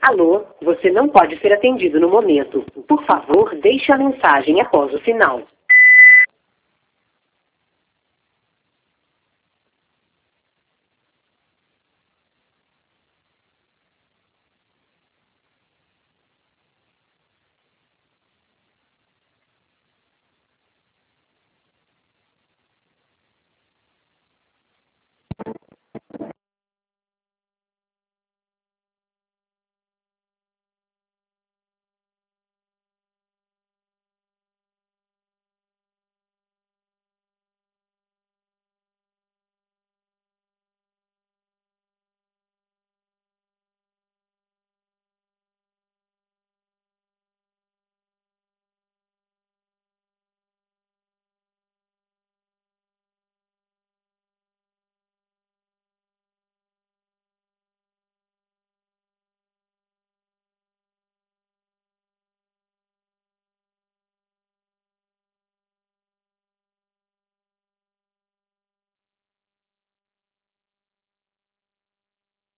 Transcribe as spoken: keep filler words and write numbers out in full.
Alô, você não pode ser atendido no momento. Por favor, deixe a mensagem após o sinal.